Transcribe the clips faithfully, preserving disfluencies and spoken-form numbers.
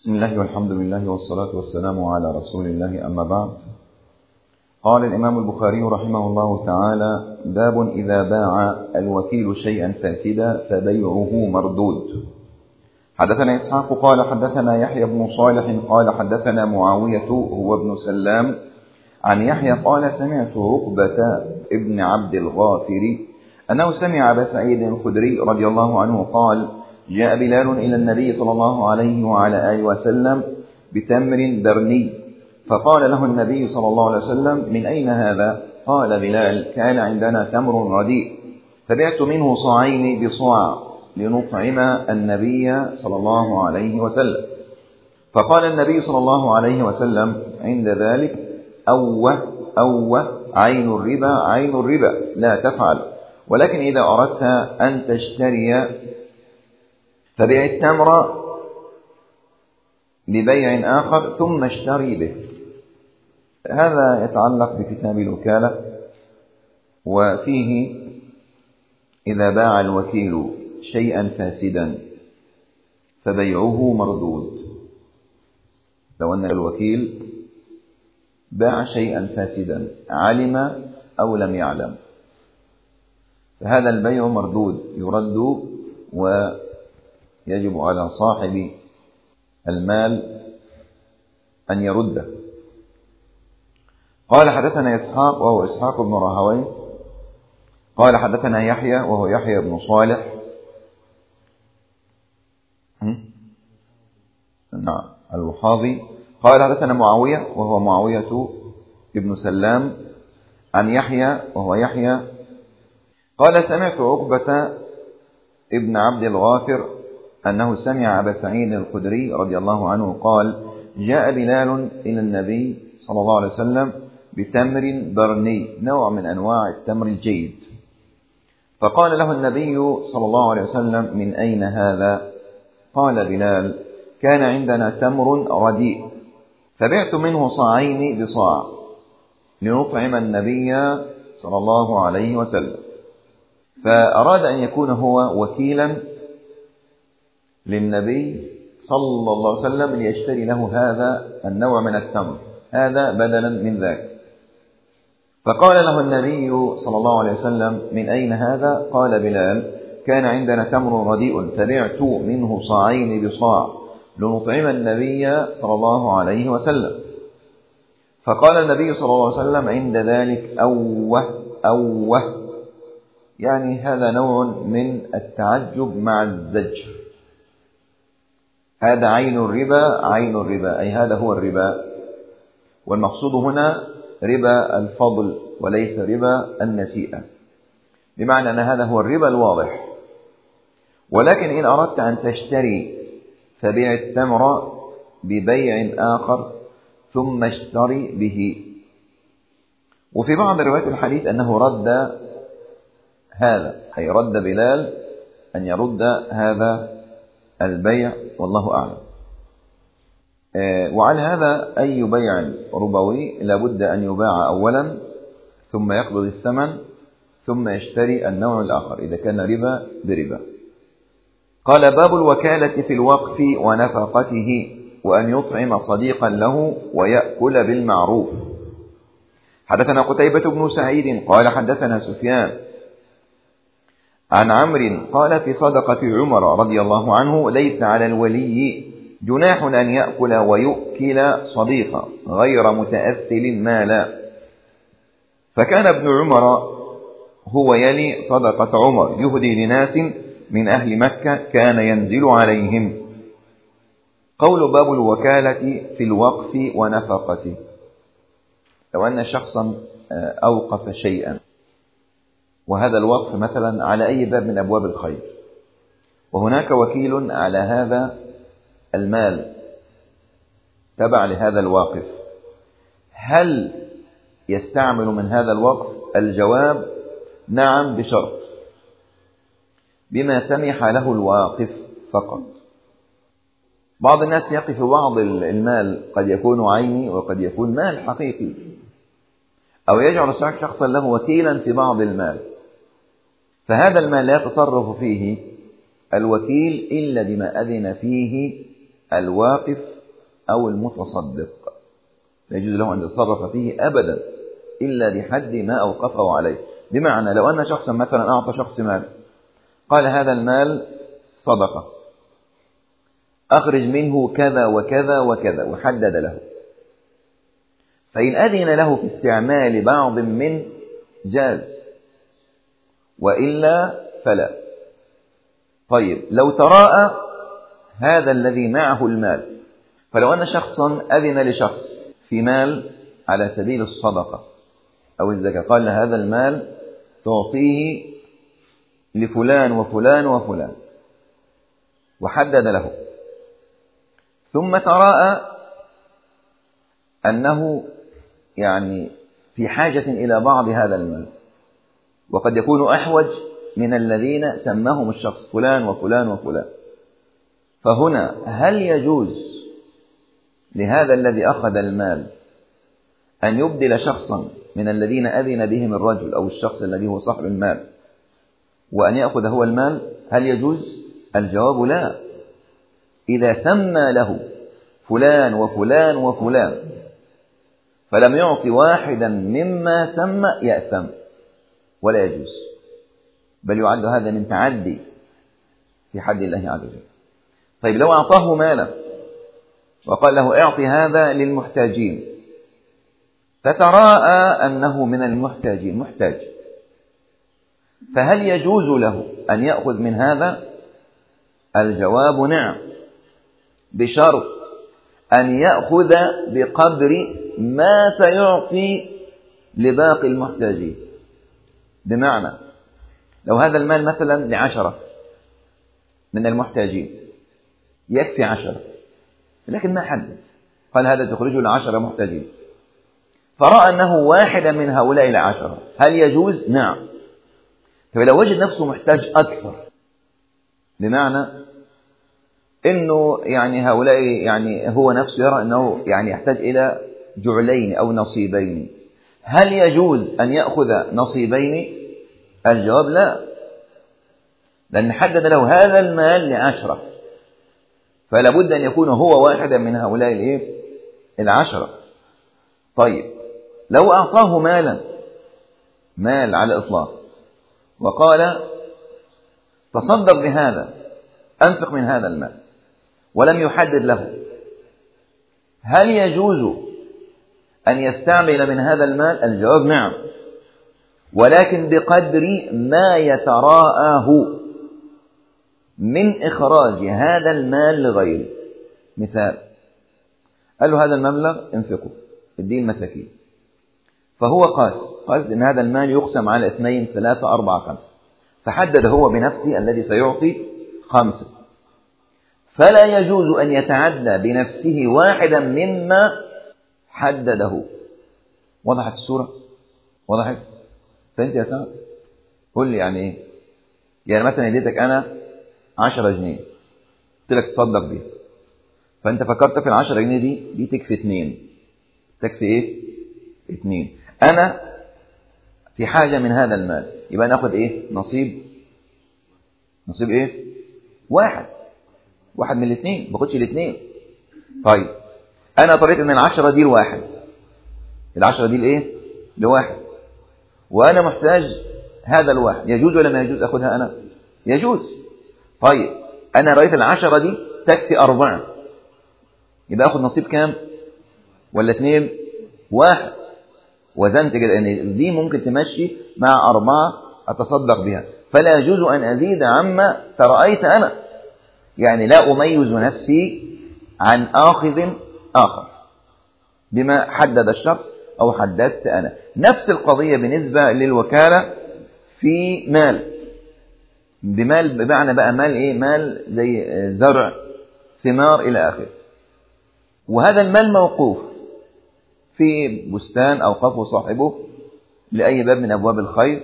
بسم الله والحمد لله والصلاة والسلام على رسول الله، أما بعد. قال الإمام البخاري رحمه الله تعالى: باب إذا باع الوكيل شيئا فاسدا فبيعه مردود. حدثنا إسحاق قال حدثنا يحيى بن صالح قال حدثنا معاوية هو ابن سلام عن يحيى قال سمعت عقبة ابن عبد الغافر أنه سمع أبا سعيد الخدري رضي الله عنه قال: جاء بلال إلى النبي صلى الله عليه وعلى آله وسلم بتمر برني، فقال له النبي صلى الله عليه وسلم: من أين هذا؟ قال بلال: كان عندنا تمر رديء فبعت منه صاعين بصاع لنطعم النبي صلى الله عليه وسلم. فقال النبي صلى الله عليه وسلم عند ذلك: أوه أوه عين الربا عين الربا لا تفعل، ولكن إذا أردت أن تشتري فبيع التمر ببيع آخر ثم اشتري به. هذا يتعلق بكتاب الوكالة، وفيه إذا باع الوكيل شيئا فاسدا فبيعه مردود. لو أن الوكيل باع شيئا فاسدا علم أو لم يعلم فهذا البيع مردود، يرد ويجب على صاحب المال أن يرده. قال حدثنا إسحاق وهو إسحاق بن راهويه قال حدثنا يحيى وهو يحيى بن صالح نعم الوحاضي قال حدثنا معاوية وهو معاوية ابن سلام عن يحيى وهو يحيى قال سمعت عقبة ابن عبد الغافر أنه سمع أبا سعيد الخدري رضي الله عنه قال: جاء بلال إلى النبي صلى الله عليه وسلم بتمر برني، نوع من أنواع التمر الجيد، فقال له النبي صلى الله عليه وسلم: من أين هذا؟ قال بلال: كان عندنا تمر رديء فبعت منه صاعين بصاع لنطعم النبي صلى الله عليه وسلم. فأراد أن يكون هو وكيلا للنبي صلى الله عليه وسلم ليشتري له هذا النوع من التمر، هذا بدلا من ذاك. فقال له النبي صلى الله عليه وسلم: من أين هذا؟ قال بلال: كان عندنا تمر رديء فبعت منه صاعين بصاع لنطعم النبي صلى الله عليه وسلم. فقال النبي صلى الله عليه وسلم عند ذلك: أوه أوه، يعني هذا نوع من التعجب مع الزجر. هذا عين الربا عين الربا، أي هذا هو الربا، والمقصود هنا ربا الفضل وليس ربا النسيئة، بمعنى أن هذا هو الربا الواضح. ولكن إن أردت أن تشتري فبيع التمر ببيع آخر ثم اشتري به. وفي بعض روايات الحديث أنه رد هذا، أي رد بلال أن يرد هذا البيع، والله أعلم. وعلى هذا أي بيع ربوي لابد أن يباع أولا ثم يقبض الثمن ثم يشتري النوع الآخر إذا كان ربا بربا. قال: باب الوكالة في الوقف ونفقته وأن يطعم صديقا له ويأكل بالمعروف. حدثنا قتيبة بن سعيد قال حدثنا سفيان عن عمرو قال: في صدقة عمر رضي الله عنه ليس على الولي جناح أن يأكل ويؤكل صديقا غير متأثل مالا. فكان ابن عمر هو يلي صدقة عمر يهدي لناس من أهل مكة كان ينزل عليهم. قول باب الوكالة في الوقف ونفقته: لو أن شخصا أوقف شيئا، وهذا الوقف مثلا على أي باب من أبواب الخير، وهناك وكيل على هذا المال تبع لهذا الواقف، هل يستعمل من هذا الوقف؟ الجواب: نعم، بشرط بما سمح له الواقف فقط. بعض الناس يقف بعض المال، قد يكون عيني وقد يكون مال حقيقي، أو يجعل شخصا له وكيلا في بعض المال، فهذا المال لا يتصرف فيه الوكيل إلا بما أذن فيه الواقف أو المتصدق، لا يجوز له أن يتصرف فيه أبدا إلا لحد ما أوقفه عليه. بمعنى لو أن شخصا مثلا أعطى شخص مال، قال هذا المال صدقة، أخرج منه كذا وكذا وكذا، وحدد له، فإن أذن له في استعمال بعض من جاز، وإلا فلا. طيب لو تراءى هذا الذي معه المال، فلو أن شخصا أذن لشخص في مال على سبيل الصدقة أو الزكاة، قال هذا المال تعطيه لفلان وفلان وفلان، وحدد له، ثم تراءى أنه يعني في حاجة إلى بعض هذا المال، وقد يكون أحوج من الذين سماهم الشخص فلان وفلان وفلان، فهنا هل يجوز لهذا الذي أخذ المال أن يبدل شخصا من الذين أذن بهم الرجل أو الشخص الذي هو صاحب المال وأن يأخذ هو المال؟ هل يجوز؟ الجواب لا. إذا سمى له فلان وفلان وفلان فلم يعطي واحدا مما سمى يأثم ولا يجوز، بل يعد هذا من تعدي في حد الله عز وجل. طيب لو أعطاه مالا وقال له اعطي هذا للمحتاجين، فتراءى أنه من المحتاجين محتاج، فهل يجوز له أن يأخذ من هذا؟ الجواب نعم، بشرط أن يأخذ بقدر ما سيعطي لباقي المحتاجين. بمعنى لو هذا المال مثلا لعشرة من المحتاجين يكفي عشرة، لكن ما حدد، قال هذا تخرجه لعشرة محتاجين، فرأى أنه واحدا من هؤلاء العشرة، هل يجوز؟ نعم. فلو وجد نفسه محتاج أكثر، بمعنى إنه يعني هؤلاء يعني هو نفسه يرى أنه يعني يحتاج إلى جعلين أو نصيبين، هل يجوز أن يأخذ نصيبين؟ الجواب لا، لأن حدد له هذا المال لعشرة، فلا بد أن يكون هو واحدا من هؤلاء الإيه؟ العشرة. طيب لو أعطاه مالا، مال على الإطلاق، وقال تصدق بهذا، أنفق من هذا المال، ولم يحدد له، هل يجوز أن يستعمل من هذا المال؟ الجواب نعم، ولكن بقدر ما يتراءاه من إخراج هذا المال لغيره. مثال، قال له هذا المبلغ انفقه اديه المساكين، فهو قاس قاس إن هذا المال يقسم على اثنين ثلاثة أربعة خمسة، فحدد هو بنفسه الذي سيعطي خمسة، فلا يجوز أن يتعدى بنفسه واحدا مما حدده. وضحت الصورة؟ وضحت؟ فأنت يا سعد قل لي يعني إيه؟ يعني مثلا اديتك أنا عشرة جنيه، قلت لك تصدق بيها، فأنت فكرت في العشرة جنيه دي دي تكفي اثنين، تكفي إيه؟ اثنين. أنا في حاجة من هذا المال، يبقى ناخد إيه؟ نصيب نصيب إيه؟ واحد واحد من الاثنين، ما باخدش الاثنين. طيب أنا طريت إن العشرة دي لواحد، العشرة دي لإيه؟ لواحد، وأنا محتاج هذا الواحد، يجوز ولا ما يجوز أخذها أنا؟ يجوز. طيب أنا رأيت العشرة دي تكفي أربعة، يبقى أخذ نصيب كام؟ ولا اثنين؟ واحد. وزنت كده أن دي ممكن تمشي مع أربعة أتصدق بها، فلا يجوز أن أزيد عما ترأيت أنا، يعني لا أميز نفسي عن آخذ آخر بما حدد الشخص أو حددت أنا. نفس القضية بالنسبة للوكالة في مال، بمال بمعنى بقى مال إيه؟ مال زي زرع ثمار إلى آخره، وهذا المال موقوف في بستان أوقفه صاحبه لأي باب من أبواب الخير،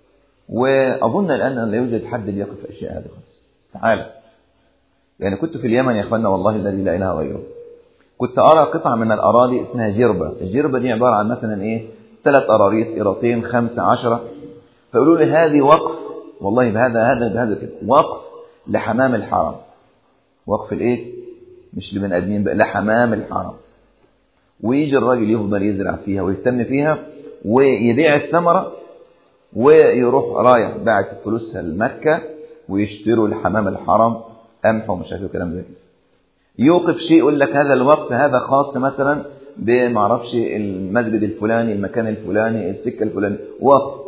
وأظن الآن لا يوجد حد يقف أشياء هذه خالص، استحالة. يعني كنت في اليمن يا أخوانا والله الذي لا إله غيره، كنت أرى قطعة من الأراضي اسمها جربة. الجربة دي عبارة عن مثلا إيه؟ ثلاث أراريط، إيراتين، خمسة، عشرة، فيقولوا لي هذه وقف، والله بهذا هذا بهذا كده وقف لحمام الحرم، وقف الإيه؟ مش لبني آدمين بقى، لحمام الحرم. ويجي الراجل يفضل يزرع فيها ويهتم فيها ويبيع الثمرة، ويروح رايح باعت فلوسها لمكة ويشتروا الحمام الحرم قمح ومش عارف كلام زي كده. يوقف شيء يقول لك هذا الوقف هذا خاص مثلا بمعرفش المسجد الفلاني، المكان الفلاني، السكة الفلاني، وقف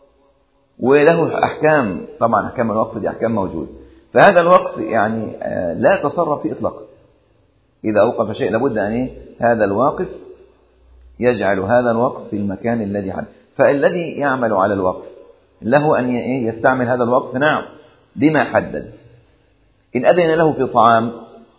وله أحكام. طبعا أحكام الوقف دي أحكام موجودة. فهذا الوقف يعني لا تصرف فيه إطلاقا. إذا أوقف شيء لابد أن إيه؟ هذا الواقف يجعل هذا الوقف في المكان الذي حدد. فالذي يعمل على الوقف له أن يستعمل هذا الوقف نعم بما حدد. إن أذن له في طعام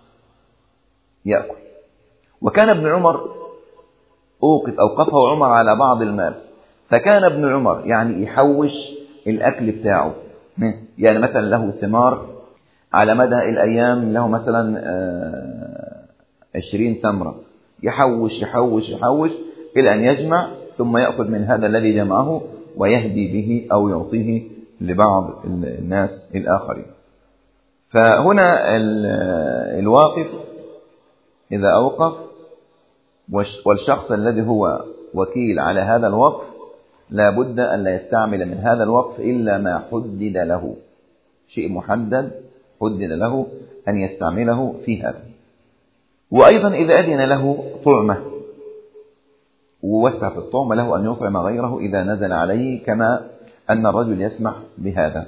يأكل. وكان ابن عمر أوقف أوقفه عمر على بعض المال، فكان ابن عمر يعني يحوش الأكل بتاعه. يعني مثلا له ثمار على مدى الأيام، له مثلا عشرين تمرة، يحوش يحوش يحوش إلى أن يجمع، ثم يأخذ من هذا الذي جمعه ويهدي به أو يعطيه لبعض الناس الآخرين. فهنا الواقف إذا أوقف والشخص الذي هو وكيل على هذا الوقف لا بد أن لا يستعمل من هذا الوقف إلا ما حدد له، شيء محدد حدد له أن يستعمله في هذا. وأيضا إذا أذن له طعمة ووسع في الطعمة له أن يطعم غيره إذا نزل عليه، كما أن الرجل يسمح بهذا.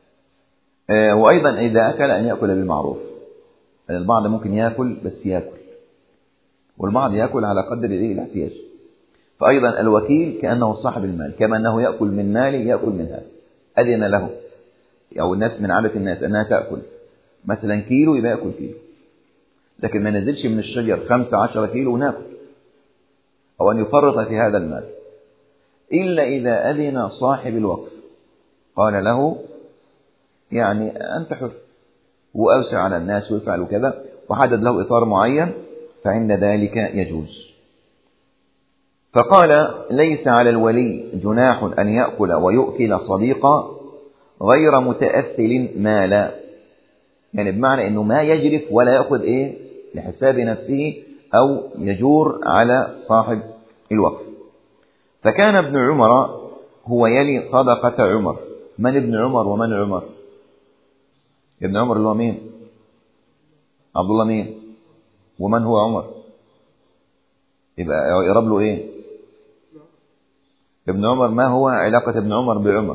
وأيضا إذا أكل أن يأكل بالمعروف. البعض ممكن يأكل بس يأكل، والبعض يأكل على قدر الاحتياج. فأيضا الوكيل كأنه صاحب المال، كما أنه يأكل من ماله يأكل من هذا. أذن له أو الناس من عادة الناس أنها تأكل مثلا كيلو يبقى يأكل كيلو، لكن ما نزلش من الشجر خمسة عشر كيلو ونأكل، أو أن يفرط في هذا المال، إلا إذا أذن صاحب الوقف قال له يعني أنت حر، وأوسع على الناس ويفعل كذا وحدد له إطار معين، فعند ذلك يجوز. فقال ليس على الولي جناح أن يأكل ويؤكل صديقا غير متأثل مالا، يعني بمعنى أنه ما يجرف ولا يأخذ إيه لحساب نفسه أو يجور على صاحب الوقف. فكان ابن عمر هو يلي صدقة عمر. من ابن عمر ومن عمر؟ ابن عمر اللي هو مين؟ عبد الله مين؟ ومن هو عمر؟ يبقى يقرب له إيه؟ ابن عمر. ما هو علاقة ابن عمر بعمر؟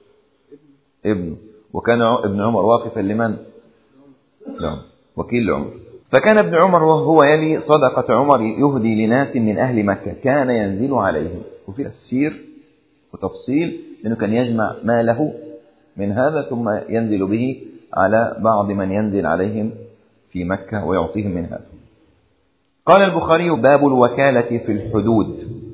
ابنه. وكان ابن عمر واقفا لمن؟ لا. وكيل لعمر. فكان ابن عمر وهو يلي صدقة عمر يهدي لناس من أهل مكة كان ينزل عليهم. وفي تفسير وتفصيل أنه كان يجمع ماله من هذا ثم ينزل به على بعض من ينزل عليهم في مكة ويعطيهم من هذا. قال البخاري باب الوكالة في الحدود.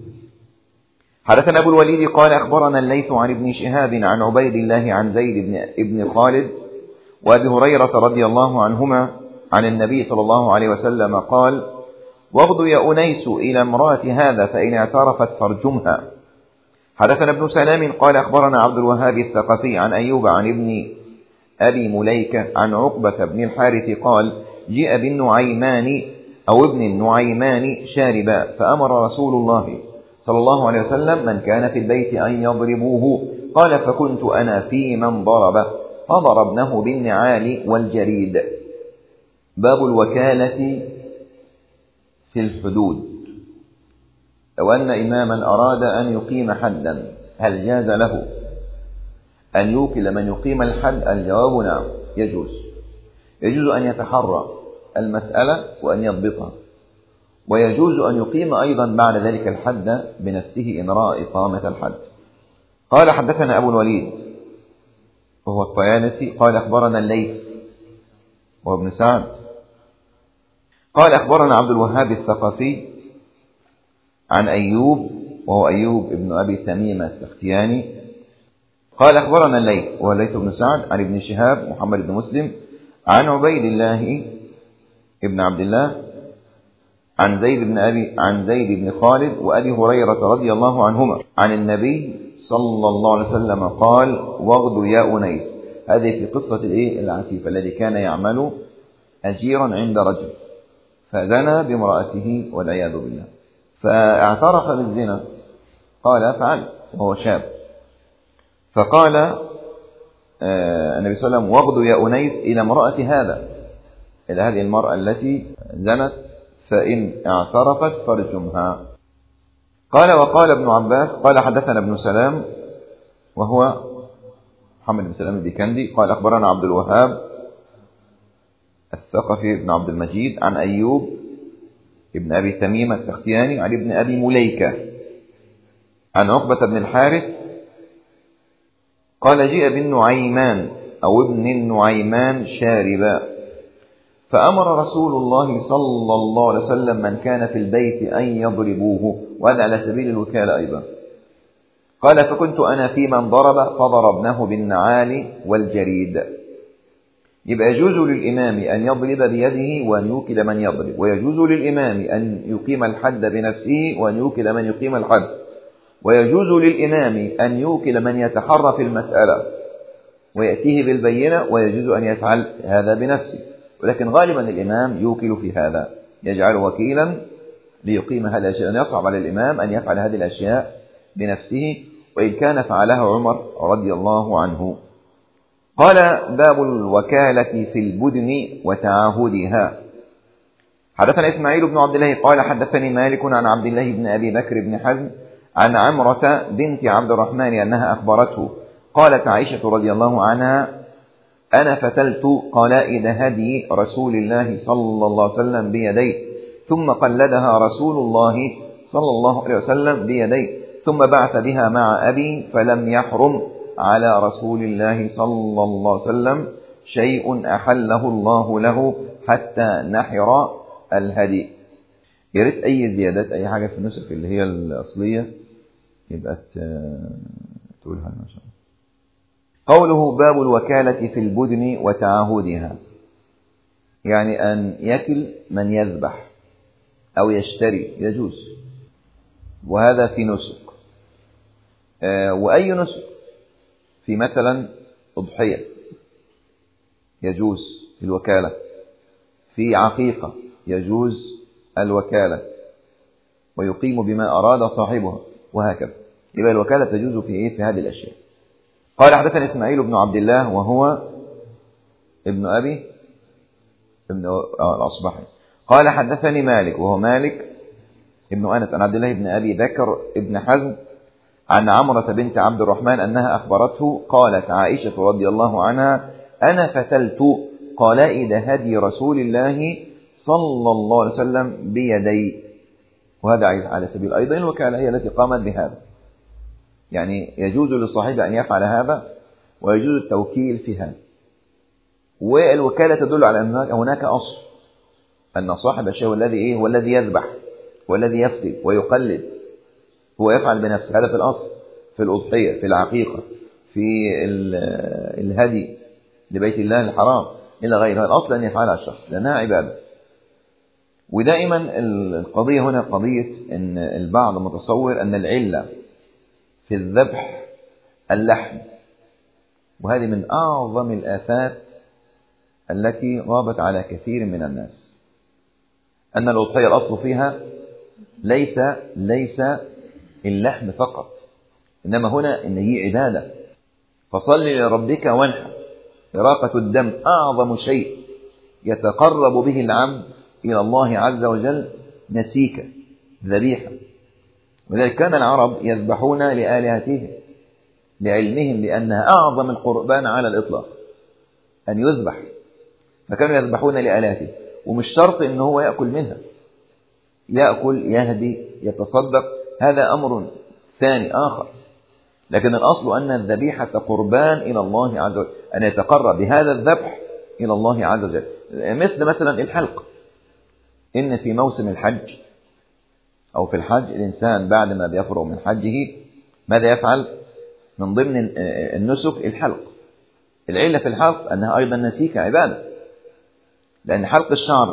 حدثنا أبو الوليد قال أخبرنا الليث عن ابن شهاب عن عبيد الله عن زيد بن ابن خالد وأبي هريرة رضي الله عنهما عن النبي صلى الله عليه وسلم قال واغدو يا أنيس إلى امرأة هذا فإن اعترفت فارجمها. حدثنا ابن سلام قال أخبرنا عبد الوهاب الثقفي عن أيوب عن ابن أبي مليكة عن عقبة بن الحارث قال جاء بالنعيمان أو ابن النعيمان شاربا فأمر رسول الله صلى الله عليه وسلم من كان في البيت أن يضربوه قال فكنت أنا في من ضرب فضربناه بالنعال والجريد. باب الوكالة في الحدود. لو أن إماما أراد أن يقيم حدا هل جاز له أن يوكل من يقيم الحد؟ الجواب نعم يجوز. يجوز أن يتحرى المسألة وأن يضبطها، ويجوز أن يقيم أيضا بعد ذلك الحد بنفسه إن رأى إقامة الحد. قال حدثنا أبو الوليد وهو الطيالسي قال أخبرنا الليث وهو ابن سعد قال أخبرنا عبد الوهاب الثقفي عن أيوب وهو أيوب ابن أبي تميمة السختياني قال أخبرنا الليث وهو الليث بن سعد عن ابن شهاب محمد بن مسلم عن عبيد الله ابن عبد الله عن زيد بن أبي عن زيد بن خالد وأبي هريرة رضي الله عنهما عن النبي صلى الله عليه وسلم قال واغدو يا أنيس. هذه في قصة الإيه العسيف الذي كان يعمل أجيرا عند رجل فزنى بامرأته والعياذ بالله، فاعترف بالزنا، قال فعلت وهو شاب. فقال النبي صلى الله عليه وسلم واغدوا يا أنيس إلى امرأة هذا، إلى هذه المرأة التي زنت، فإن اعترفت فارجمها. قال وقال ابن عباس قال حدثنا ابن سلام وهو محمد بن سلام البيكندي قال أخبرنا عبد الوهاب الثقفي بن عبد المجيد عن أيوب ابن أبي تميم السختياني عن ابن أبي مليكة عن عقبة بن الحارث قال جيء بالنعيمان أو ابن النعيمان شاربا، فأمر رسول الله صلى الله عليه وسلم من كان في البيت أن يضربوه، وهذا على سبيل الوكالة أيضا. قال فكنت أنا في من ضرب فضربناه بالنعال والجريد. يبقى يجوز للإمام أن يضرب بيده وأن يوكل من يضرب، ويجوز للإمام أن يقيم الحد بنفسه وأن يوكل من يقيم الحد، ويجوز للإمام أن يوكل من يتحرى في المسألة ويأتيه بالبينة، ويجوز أن يفعل هذا بنفسه، ولكن غالبا الإمام يوكل في هذا، يجعل وكيلا ليقيم هذه الأشياء، لأن يصعب على الإمام أن يفعل هذه الأشياء بنفسه، وإن كان فعلها عمر رضي الله عنه. قال باب الوكالة في البدن وتعاهدها. حدثنا إسماعيل بن عبد الله قال حدثني مالك عن عبد الله بن أبي بكر بن حزم عن عمرة بنت عبد الرحمن أنها أخبرته قالت عائشة رضي الله عنها أنا فتلت قلائد هدي رسول الله صلى الله عليه وسلم بيدي، ثم قلدها رسول الله صلى الله عليه وسلم بيدي، ثم بعث بها مع أبي، فلم يحرم على رسول الله صلى الله عليه وسلم شيء أحله الله له حتى نحر الهدي. يا ريت أي زيادات أي حاجة في النسخ اللي هي الأصلية يبقى تقولها ما شاء الله. قوله باب الوكالة في البدن وتعاهدها، يعني أن يكل من يذبح أو يشتري يجوز، وهذا في نسك. وأي نسك؟ في مثلا أضحية يجوز الوكالة، في عقيقة يجوز الوكالة، ويقيم بما أراد صاحبها، وهكذا. يبقى الوكالة تجوز في إيه؟ في هذه الأشياء. قال حدثنا إسماعيل بن عبد الله وهو ابن أبي ابن الأصبحي قال حدثني مالك وهو مالك ابن أنس عن عبد الله بن أبي بكر ابن حزم عن عمرة بنت عبد الرحمن أنها أخبرته قالت عائشة رضي الله عنها أنا فتلت قلائد هدي رسول الله صلى الله عليه وسلم بيدي، وهذا على سبيل أيضا الوكالة هي التي قامت بهذا، يعني يجوز للصاحب أن يفعل هذا ويجوز التوكيل في هذا. والوكالة تدل على أن هناك أصل، أن صاحب الشيء الذي إيه هو الذي يذبح والذي يفتي ويقلد، هو يفعل بنفسه. هذا في الأصل، في الأضحية، في العقيقة، في الهدي لبيت الله الحرام إلى غيرها، الأصل أن يفعلها الشخص لأنها عبادة. ودائما القضية هنا قضية أن البعض متصور أن العلة في الذبح اللحم، وهذه من أعظم الآفات التي غابت على كثير من الناس، أن الأضحية الأصل فيها ليس ليس اللحم فقط، إنما هنا إن هي عبادة. فصل لربك وانحر، إراقة الدم أعظم شيء يتقرب به العبد إلى الله عز وجل، نسيكا ذبيحة. ولذلك كان العرب يذبحون لآلهتهم لعلمهم بأنها أعظم القربان على الإطلاق أن يذبح، فكانوا يذبحون لآلهتهم، ومش شرط إنه هو يأكل منها، يأكل يهدي يتصدق، هذا أمر ثاني آخر، لكن الأصل أن الذبيحة قربان إلى الله عز وجل، أن يتقرب بهذا الذبح إلى الله عز وجل. مثل مثلا الحلق، إن في موسم الحج أو في الحج الإنسان بعد ما بيفرغ من حجه ماذا يفعل؟ من ضمن النسك الحلق. العلة في الحلق أنها أيضا نسيكة عبادة، لأن حلق الشعر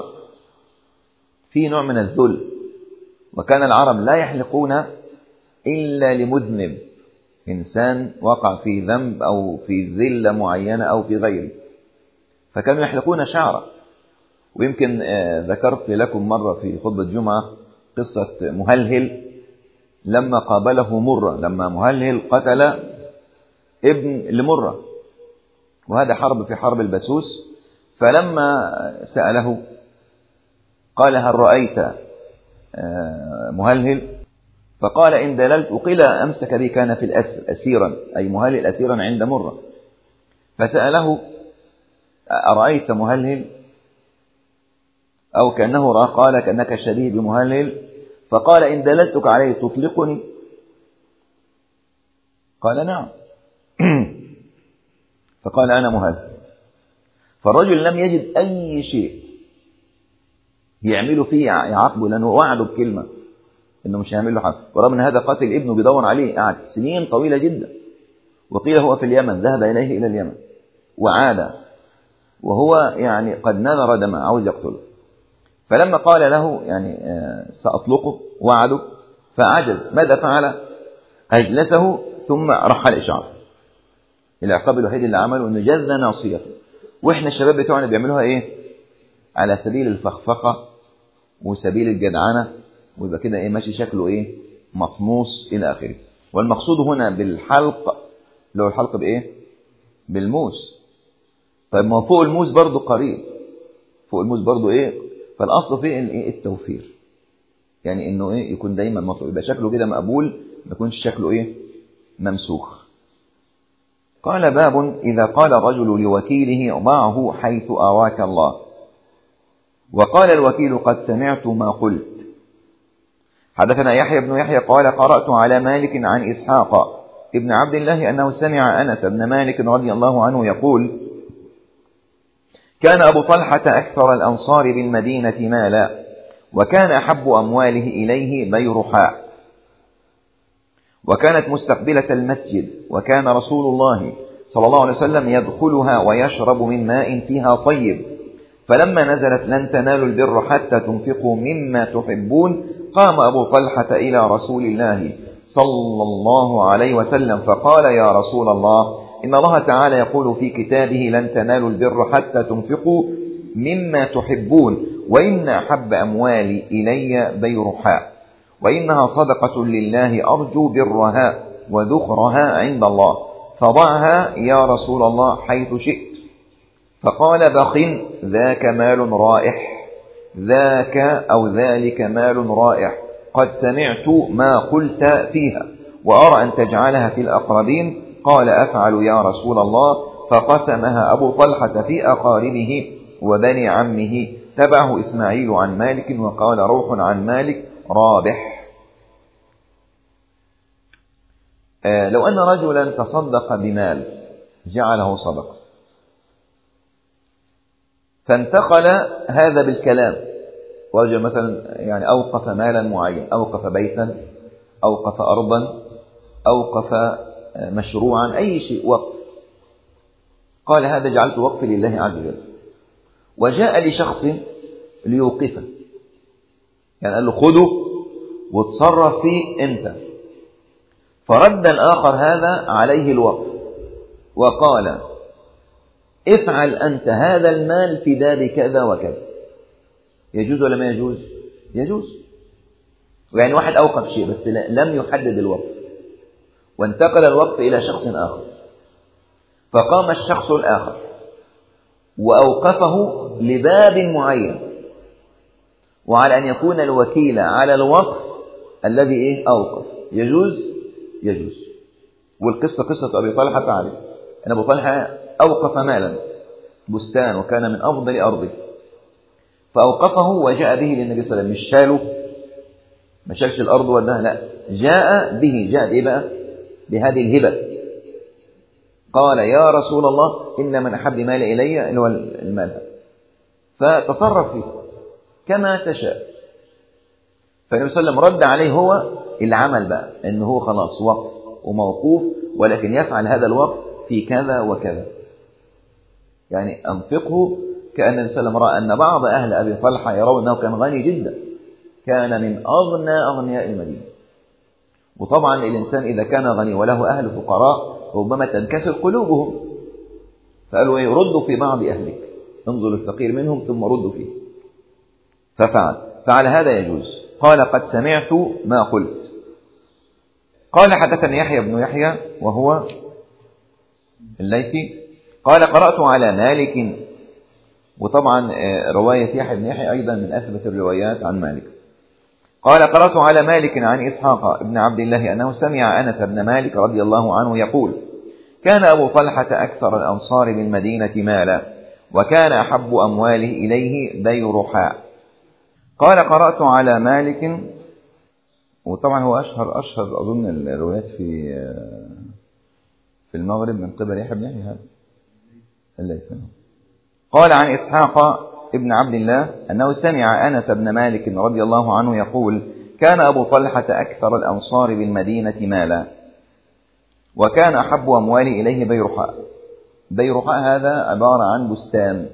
فيه نوع من الذل، وكان العرب لا يحلقون إلا لمذنب، إنسان وقع في ذنب أو في ذلة معينة أو في غيره، فكانوا يحلقون شعره. ويمكن ذكرت لكم مرة في خطبة الجمعة قصة مهلهل لما قابله مرة، لما مهلهل قتل ابن لمرة، وهذا حرب في حرب البسوس. فلما سأله قال هل رأيت مهلهل؟ فقال إن دللت، وقيل أمسك به كان في الأسر أسيرا، أي مهلهل أسيرا عند مرة. فسأله أرأيت مهلهل؟ أو كأنه رأى، قال كأنك شبيه بمهلهل. فقال إن دللتك عليه تطلقني؟ قال نعم. فقال أنا مهلهل. فالرجل لم يجد أي شيء يعمل فيه يعاقبه، لأنه وعده بكلمة إنه مش هيعمل له حاجة، ورغم أن هذا قاتل ابنه بيدور عليه، قعد سنين طويلة جدا، وقيل هو في اليمن، ذهب إليه إلى اليمن وعاد وهو يعني قد نذر دماء عاوز يقتله. فلما قال له يعني سأطلقه وعده فعجز، ماذا فعل؟ أجلسه ثم رحل إشعار. العقاب الوحيد اللي عمله إنه جذ ناصيته. وإحنا الشباب بتوعنا بيعملوها إيه؟ على سبيل الفخفقة وسبيل الجدعنة، ويبقى كده إيه ماشي شكله إيه مطموس إلى آخره. والمقصود هنا بالحلق لو الحلق بإيه؟ بالموس. طيب ما فوق الموس برضو قريب، فوق الموس برضو إيه؟ فالأصل فيه إيه؟ التوفير، يعني إنه إيه يكون دايما مطلوب، يبقى شكله كده مقبول، ما يكونش شكله إيه ممسوخ. قال باب إذا قال الرجل لوكيله ضعه حيث أراك الله. وقال الوكيل قد سمعت ما قلت. حدثنا يحيى بن يحيى قال قرأت على مالك عن إسحاق ابن عبد الله أنه سمع أنس بن مالك رضي الله عنه يقول كان أبو طلحة أكثر الأنصار بالمدينة مالا، وكان أحب أمواله إليه بيرحاء، وكانت مستقبلة المسجد، وكان رسول الله صلى الله عليه وسلم يدخلها ويشرب من ماء فيها طيب. فلما نزلت لن تنالوا البر حتى تنفقوا مما تحبون قام أبو طلحة إلى رسول الله صلى الله عليه وسلم فقال يا رسول الله إن الله تعالى يقول في كتابه لن تنالوا البر حتى تنفقوا مما تحبون، وإن أحب أموالي إلي بيرحاء، وإنها صدقة لله أرجو برها وذخرها عند الله، فضعها يا رسول الله حيث شئت. فقال بخ ذاك مال رائح، ذاك أو ذلك مال رائح، قد سمعت ما قلت فيها وأرى أن تجعلها في الأقربين. قال أفعل يا رسول الله. فقسمها أبو طلحة في أقاربه وبني عمه. تبعه إسماعيل عن مالك وقال روح عن مالك رابح. آه لو أن رجلا تصدق بمال جعله صدقة، فانتقل هذا بالكلام، ورجل مثلا يعني أوقف مالا معين، أوقف بيتا، أوقف أرضا، أوقف مشروعا، أي شيء وقف، قال هذا جعلت وقف لله عز وجل، وجاء لشخص ليوقفه، يعني قال له خده وتصرف فيه أنت، فرد الآخر هذا عليه الوقف وقال افعل أنت هذا المال في باب كذا وكذا، يجوز ولا ما يجوز؟ يجوز. يعني واحد أوقف شيء بس لم يحدد الوقف، وانتقل الوقف إلى شخص آخر، فقام الشخص الآخر وأوقفه لباب معين، وعلى أن يكون الوكيل على الوقف الذي إيه أوقف، يجوز؟ يجوز. والقصة قصة أبي طلحة عليه أن أبو طلحة أوقف مالا بستان وكان من أفضل أرضه، فأوقفه وجاء به للنبي صلى الله عليه وسلم، مش شاله، ما شالش الأرض ولا لا، جاء به، جاء بإيه بقى؟ بهذه الهبة. قال يا رسول الله إن من أحب مال إلي اللي هو المال، فتصرف فيه كما تشاء. فالنبي صلى الله عليه وسلم رد عليه هو العمل بقى، إنه هو خلاص وقف وموقوف، ولكن يفعل هذا الوقف في كذا وكذا، يعني أنفقه. كأن النبي صلى الله عليه وسلم رأى أن بعض أهل أبي طلحة يرون أنه كان غني جدا، كان من أغنى أغنياء المدينة. وطبعا الإنسان إذا كان غني وله أهل فقراء ربما تنكسر قلوبهم، فقالوا إيه ردوا في بعض أهلك، انظر الفقير منهم ثم ردوا فيه. ففعل فعل هذا يجوز. قال قد سمعت ما قلت. قال حدثني يحيى بن يحيى وهو الليثي قال قرأت على مالك. وطبعا رواية يحيى بن يحيى أيضا من أثبت الروايات عن مالك. قال قرأت على مالك عن إسحاق بن عبد الله أنه سمع أنس بن مالك رضي الله عنه يقول كان أبو طلحة أكثر الأنصار بالمدينة مالا وكان أحب أمواله إليه بيرحاء. قال قرأت على مالك. وطبعا هو أشهر أشهر أظن الروايات في في المغرب من قبل يحيى بن يحيى هذا الليث. قال عن إسحاق ابن عبد الله أنه سمع أنس بن مالك رضي الله عنه يقول كان أبو طلحة أكثر الأنصار بالمدينة مالا وكان أحب أموالي إليه بيرحاء. بيرحاء هذا عبارة عن بستان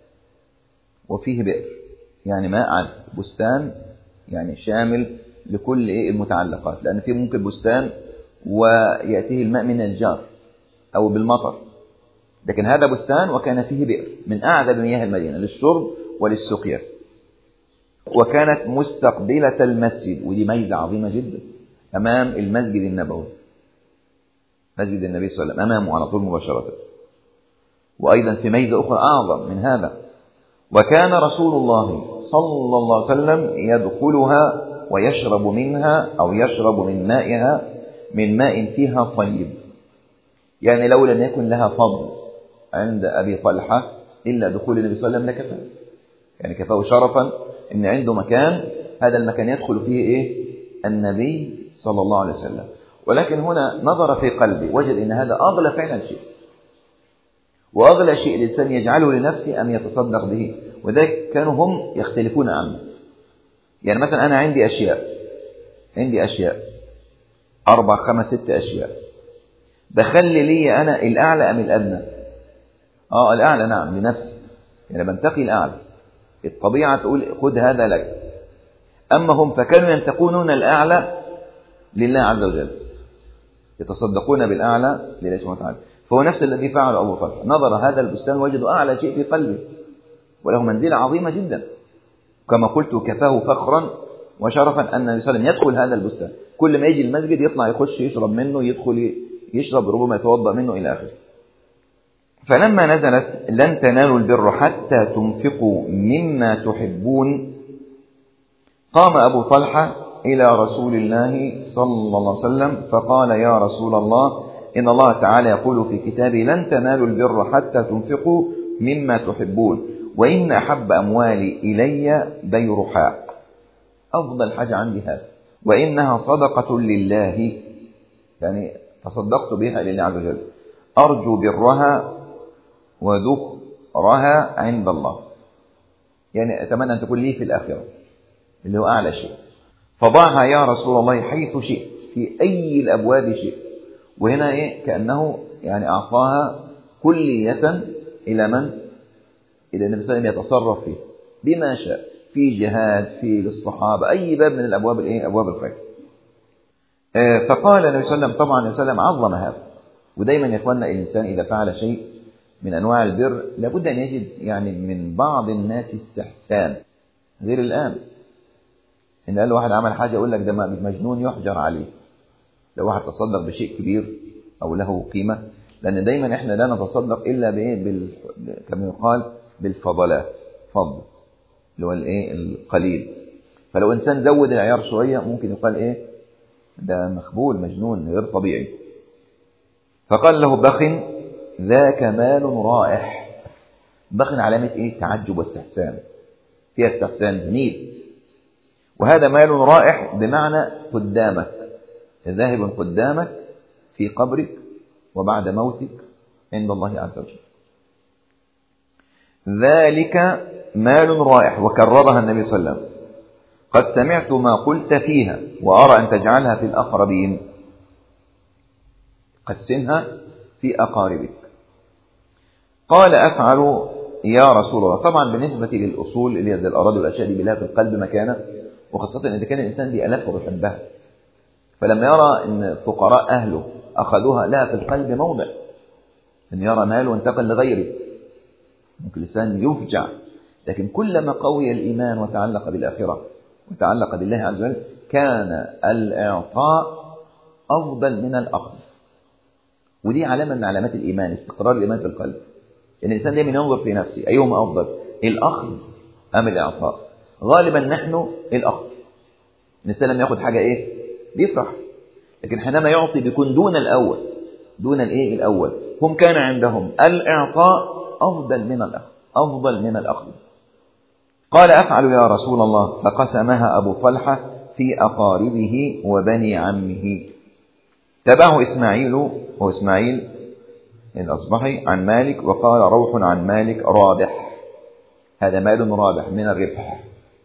وفيه بئر، يعني ماء عذب. بستان يعني شامل لكل المتعلقات، لأن فيه ممكن بستان ويأتيه الماء من الجار أو بالمطر، لكن هذا بستان وكان فيه بئر من أعذب مياه المدينة للشرب وللسقيا، وكانت مستقبلة المسجد، ودي ميزة عظيمة جدا، أمام المسجد النبوي، مسجد النبي صلى الله عليه وسلم أمامه على طول مباشرة. وأيضا في ميزة أخرى أعظم من هذا، وكان رسول الله صلى الله عليه وسلم يدخلها ويشرب منها أو يشرب من مائها من ماء فيها طيب، يعني لو لم يكن لها فضل عند أبي طلحة إلا دخول النبي صلى الله عليه وسلم لكفاه، يعني كفاه شرفا إن عنده مكان هذا المكان يدخل فيه إيه؟ النبي صلى الله عليه وسلم. ولكن هنا نظر في قلبي وجد إن هذا أغلى فعلا شيء، وأغلى شيء الإنسان يجعله لنفسه أن يتصدق به، وذلك كانوا هم يختلفون عنه. يعني مثلا أنا عندي أشياء عندي أشياء أربع خمس ست أشياء، بخلي لي أنا الأعلى أم الأدنى؟ آه الأعلى، نعم، لنفسي، يعني بنتقي الأعلى. الطبيعة تقول خذ هذا لك. أما هم فكانوا ينتقون الأعلى لله عز وجل، يتصدقون بالأعلى لله سبحانه وتعالى. فهو نفس الذي فعل أبو طلحة، نظر هذا البستان وجدوا أعلى شيء في قلبه وله منزلة عظيمة جدا، كما قلت كفاه فخرا وشرفا أن النبي صلى الله عليه وسلم يدخل هذا البستان، كل ما يجي المسجد يطلع يخش يشرب منه، يدخل يشرب، ربما يتوضأ منه إلى آخره. فلما نزلت لن تنالوا البر حتى تنفقوا مما تحبون قام أبو طلحة إلى رسول الله صلى الله عليه وسلم فقال يا رسول الله إن الله تعالى يقول في كتابه لن تنالوا البر حتى تنفقوا مما تحبون وإن أحب أموالي إلي بيرحاء، أفضل حاجة عندي هذا، وإنها صدقة لله، يعني تصدقت بها لله عز وجل، أرجو برها وذكرها عند الله، يعني أتمنى أن تكون لي في الآخرة اللي هو أعلى شيء. فضعها يا رسول الله حيث شئت، في أي الأبواب شئت. وهنا إيه؟ كأنه يعني أعطاها كلية إلى من؟ إلى النبي صلى الله عليه وسلم يتصرف فيه بما شاء، في جهاد، في للصحابة، أي باب من الأبواب الإيه؟ أبواب الخير. آه فقال النبي صلى الله عليه وسلم، طبعا النبي صلى الله عليه وسلم عظم هذا. ودايما يا إخواننا الإنسان إذا فعل شيء من أنواع البر لابد أن يجد يعني من بعض الناس استحسان، غير الآن إن قال له واحد عمل حاجة يقول لك ده مجنون يحجر عليه، لو واحد تصدق بشيء كبير أو له قيمة، لأن دايما إحنا لا نتصدق إلا بإيه؟ بال... كما يقال بالفضلات، فضل اللي هو الإيه؟ القليل. فلو إنسان زود العيار شوية ممكن يقال إيه؟ ده مخبول، مجنون، غير طبيعي. فقال له بخ ذاك مال رائح. بخ علامة إيه؟ تعجب واستحسان، فيها استحسان جميل. وهذا مال رائح بمعنى قدامك، ذاهب قدامك في قبرك وبعد موتك عند الله عز وجل. ذلك مال رائح، وكررها النبي صلى الله عليه وسلم، قد سمعت ما قلت فيها وأرى أن تجعلها في الأقربين، قسمها في أقاربك. قال أفعل يا رسول الله. طبعا بالنسبة للأصول اللي هي زي الأراضي والأشياء دي بلا في القلب مكانه، وخاصة إذا كان الإنسان بيألفها ويحبها، فلما يرى أن فقراء أهله أخذوها لها في القلب موضع، أن يرى ماله وانتقل لغيره، ممكن الإنسان يفجع، لكن كلما قوي الإيمان وتعلق بالآخرة وتعلق بالله عز وجل كان الإعطاء أفضل من الأخذ. ودي علامة من علامات الإيمان، استقرار الإيمان في القلب. إن الإنسان دائما ينظر في نفسه أيهما أفضل، الأخذ أم الإعطاء؟ غالبا نحن الأخذ. الإنسان لما يأخذ حاجة إيه بيفرح، لكن حينما يعطي بيكون دون الأول، دون الإيه الأول. هم كان عندهم الإعطاء أفضل من الأخذ، أفضل من الأخذ. قال أفعل يا رسول الله، فقسمها أبو طلحة في أقاربه وبني عمه. تبعه إسماعيل وإسماعيل الأصبحي عن مالك، وقال روح عن مالك رابح، هذا مال رابح من الربح.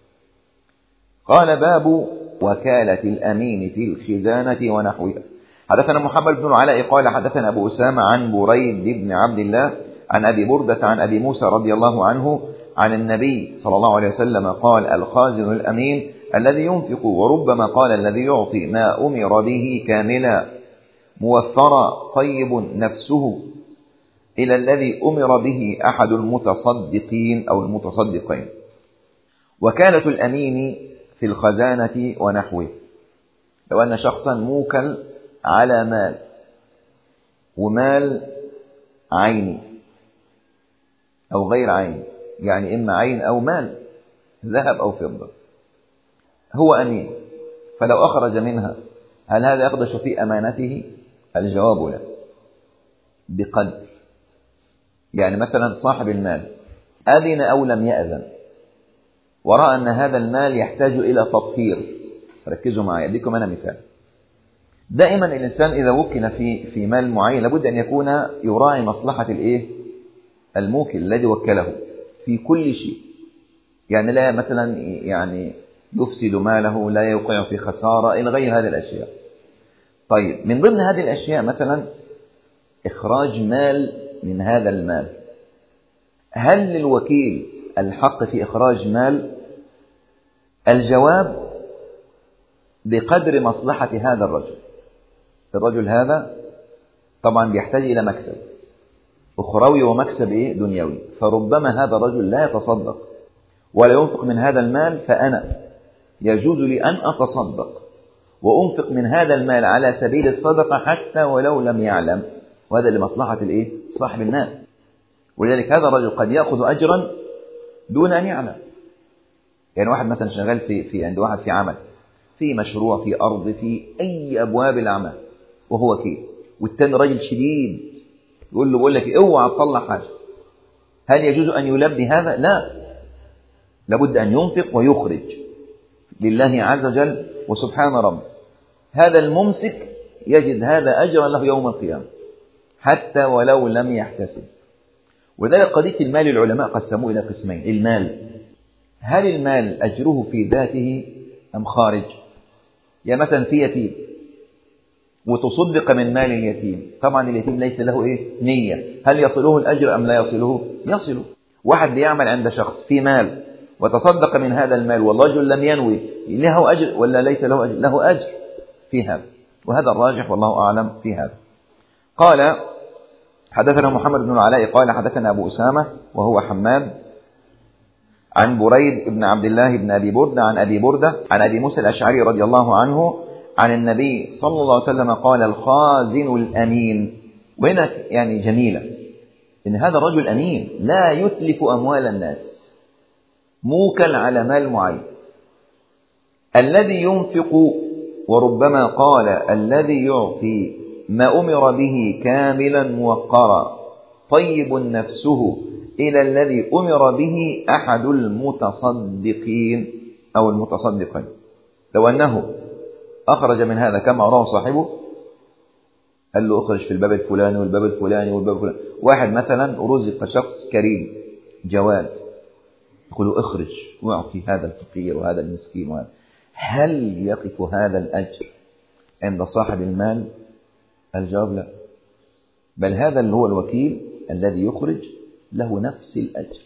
قال باب وكالة الأمين في الخزانة ونحوها. حدثنا محمد بن العلاء قال حدثنا أبو أسامة عن بريد بن عبد الله عن أبي بردة عن أبي موسى رضي الله عنه عن النبي صلى الله عليه وسلم قال الخازن الأمين الذي ينفق، وربما قال الذي يعطي ما أمر به كاملا موفرا طيب نفسه إلى الذي أمر به أحد المتصدقين أو المتصدقين. وكالة الأمين في الخزانة ونحوه، لو أن شخصا موكل على مال، ومال عيني أو غير عيني، يعني إما عين أو مال ذهب أو فضة، هو أمين، فلو أخرج منها هل هذا يقدش في أمانته؟ الجواب لا، بقدر. يعني مثلا صاحب المال أذن أو لم يأذن، ورأى أن هذا المال يحتاج إلى تطهير، ركزوا معي أديكم أنا مثال. دائما الإنسان إذا وكل في في مال معين لابد أن يكون يراعي مصلحة الإيه الموكل الذي وكله في كل شيء. يعني لا مثلا يعني يفسد ماله، لا يوقع في خسارة، إلى غير هذه الأشياء. طيب من ضمن هذه الأشياء مثلا إخراج مال من هذا المال. هل للوكيل الحق في إخراج مال؟ الجواب بقدر مصلحة هذا الرجل. الرجل هذا طبعا بيحتاج إلى مكسب أخروي ومكسب إيه دنيوي، فربما هذا الرجل لا يتصدق ولا ينفق من هذا المال، فأنا يجوز لي أن أتصدق وأنفق من هذا المال على سبيل الصدقة حتى ولو لم يعلم، وهذا لمصلحة الإيه صاحب المال. ولذلك هذا الرجل قد يأخذ أجرا دون أن يعلم. يعني واحد مثلا شغال في في عند واحد في عمل، في مشروع، في أرض، في أي أبواب الأعمال، وهو وكيل، والتاني راجل شديد يقول له بقول لك اوعى تطلع حاجة. هل يجوز أن يلبي هذا؟ لا، لابد أن ينفق ويخرج لله عز وجل وسبحان رب. هذا الممسك يجد هذا أجرا له يوم القيامة حتى ولو لم يحتسب. وذلك قضية المال العلماء قسموه إلى قسمين. المال، هل المال أجره في ذاته أم خارج؟ يعني مثلا في يتيم وتصدق من مال اليتيم، طبعا اليتيم ليس له إيه نية، هل يصله الأجر أم لا يصله؟ يصله. واحد بيعمل عند شخص في مال وتصدق من هذا المال والرجل لم ينوي، له أجر ولا ليس له أجر؟ له أجر في هذا، وهذا الراجح والله أعلم في هذا. قال حدثنا محمد بن العلاء قال حدثنا أبو أسامة وهو حماد عن بريد بن عبد الله بن أبي بردة عن أبي بردة عن أبي موسى الأشعري رضي الله عنه عن النبي صلى الله عليه وسلم قال الخازن الأمين. وهنا يعني جميلة إن هذا الرجل أمين لا يتلف أموال الناس، موكل على مال معين. الذي ينفق، وربما قال الذي يعطي ما أمر به كاملا موقرا طيب نفسه إلى الذي أمر به أحد المتصدقين أو المتصدقين. لو أنه أخرج من هذا كما أراه صاحبه، قال له أخرج في الباب الفلاني والباب الفلاني والباب الفلاني. واحد مثلا رزق شخص كريم جواد، يقول له اخرج واعطي هذا الفقير وهذا المسكين وهذا. هل يقف هذا الأجر عند صاحب المال؟ الجواب لا، بل هذا اللي هو الوكيل الذي يخرج له نفس الأجر،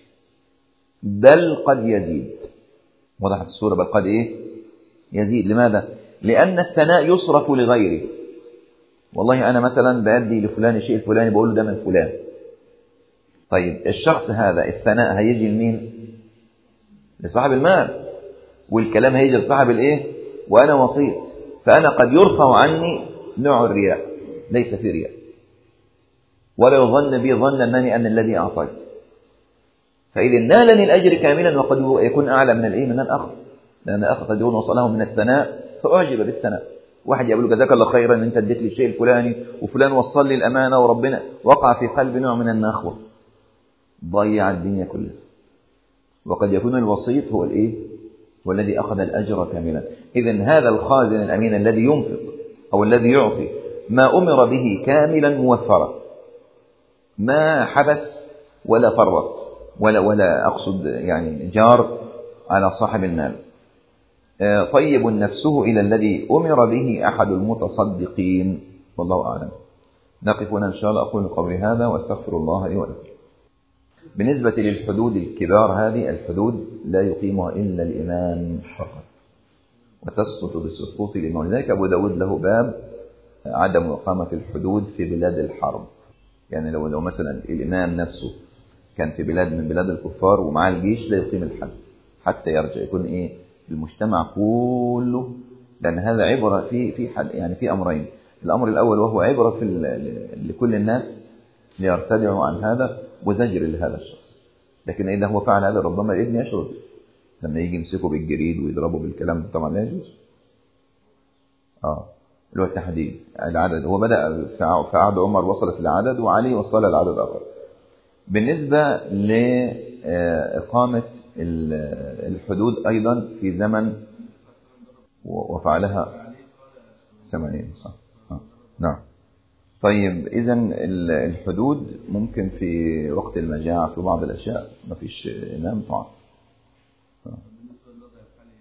بل قد يزيد. وضحت الصورة؟ بل قد إيه يزيد. لماذا؟ لأن الثناء يصرف لغيره. والله أنا مثلا بأدي لفلان الشيء الفلاني، بقول له ده من فلان. طيب الشخص هذا الثناء هيجي لمين؟ لصاحب المال، والكلام هيجي لصاحب الايه، وانا وسيط، فانا قد يرفع عني نوع الرياء، ليس في رياء، ولا يظن بي ظن انني انا الذي اعطيت، فاذا نالني الاجر كاملا، وقد يكون اعلى من الايه، من الاخر، لان الاخر قد يكون وصله من الثناء فاعجب بالثناء. واحد يقول له جزاك الله خيرا ان انت اديت لي الشيء الفلاني، وفلان وصل لي الامانه، وربنا وقع في قلب نوع من النخوه، ضيع الدنيا كلها. وقد يكون الوسيط هو الايه، هو الذي اخذ الاجر كاملا. اذا هذا الخازن الامين الذي ينفق او الذي يعطي ما امر به كاملا موفرا، ما حبس ولا فرط ولا ولا اقصد يعني جار على صاحب المال. طيب نفسه إلى الذي أمر به أحد المتصدقين، والله أعلم. نقف هنا إن شاء الله. أقول قولي هذا وأستغفر الله لي ولكم. بالنسبة للحدود الكبار، هذه الحدود لا يقيمها إلا الإمام فقط، وتسقط بسقوط الإمام. لذلك أبو داود له باب عدم إقامة الحدود في بلاد الحرب. يعني لو لو مثلا الإمام نفسه كان في بلاد من بلاد الكفار ومعاه الجيش، لا يقيم الحد حتى يرجع، يكون إيه المجتمع كله. لأن هذا عبرة في في حد يعني في أمرين. الأمر الأول وهو عبرة في لكل الناس ليرتدعوا عن هذا، وزجر لهذا الشخص. لكن إذا هو فعل هذا ربما الابن يشرد، لما يجي يمسكه بالجريد ويضربه بالكلام طبعا لا يجوز. اه اللي هو التحديد العدد. هو بدأ في عهد عمر وصلت العدد، وعلي وصل العدد آخر. بالنسبة لإقامة الحدود أيضا في زمن وفعلها ثمانين صح. آه. نعم. طيب إذن الحدود ممكن في وقت المجاعة في بعض الأشياء ما فيش إمام طبعا.